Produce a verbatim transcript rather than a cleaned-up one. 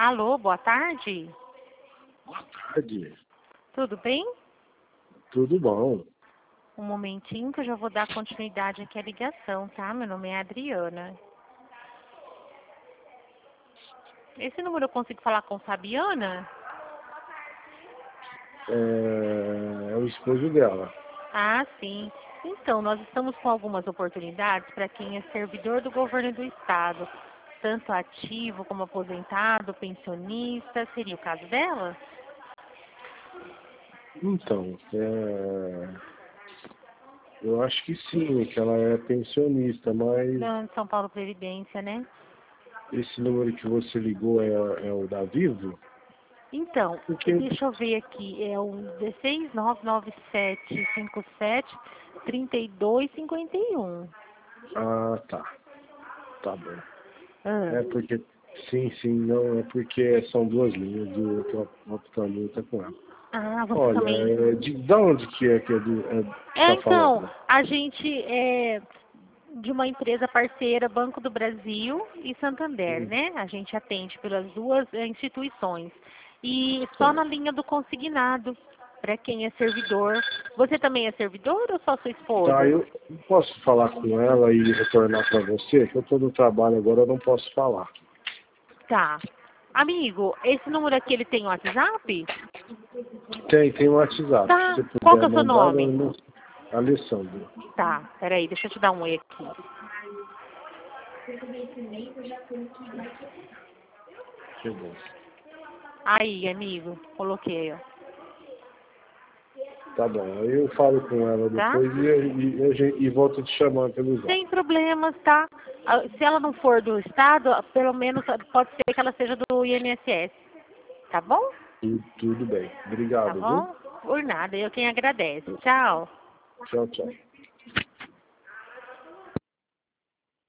Alô, boa tarde. Boa tarde. Tudo bem? Tudo bom. Um momentinho que eu já vou dar continuidade aqui à ligação, tá? Meu nome é Adriana. Esse número eu consigo falar com Fabiana? É, é o esposo dela. Ah, sim. Então, nós estamos com algumas oportunidades para quem é servidor do governo do estado, tanto ativo como aposentado, pensionista. Seria o caso dela? Então, é, eu acho que sim, que ela é pensionista, mas Não, São Paulo Previdência, né? esse número que você ligou é, é o da Vivo? Então, Porque, deixa eu ver aqui, é o um seis nove nove sete cinco sete três dois cinco um. ah, tá, tá bom. Ah, É porque, sim, sim, não, é porque são duas linhas e o outro optando tá com ela. ah, você Olha, também. é, de, de onde que é que é do, é, É, tá então, falando? a gente é de uma empresa parceira, Banco do Brasil e Santander, Hum, né? A gente atende pelas duas eh, instituições. E só na certo. linha do consignado, para quem é servidor. Você também é servidor ou só sua Tá, esposa? eu posso falar com ela e retornar para você, que eu estou no trabalho agora, eu não posso falar. Tá. Amigo, esse número aqui ele tem WhatsApp? Tem, tem o WhatsApp. Se Tá. você Qual que puder é o seu mandar, eu nome? não... Alessandro. Tá, peraí, deixa eu te dar um oi aqui. Chegou. Aí, amigo, coloquei, ó. Tá bom, aí eu falo com ela Tá? depois e, e, e, a gente- e volto te chamando pelo zap. Sem problemas, tá? Ah, se ela não for do Estado, ah, pelo menos ah, pode ser que ela seja do I N S S. Tá bom? Tudo, tudo bem. Tá Obrigado, viu? bom? Por nada, eu quem agradece. Tchau. Tchau, tchau.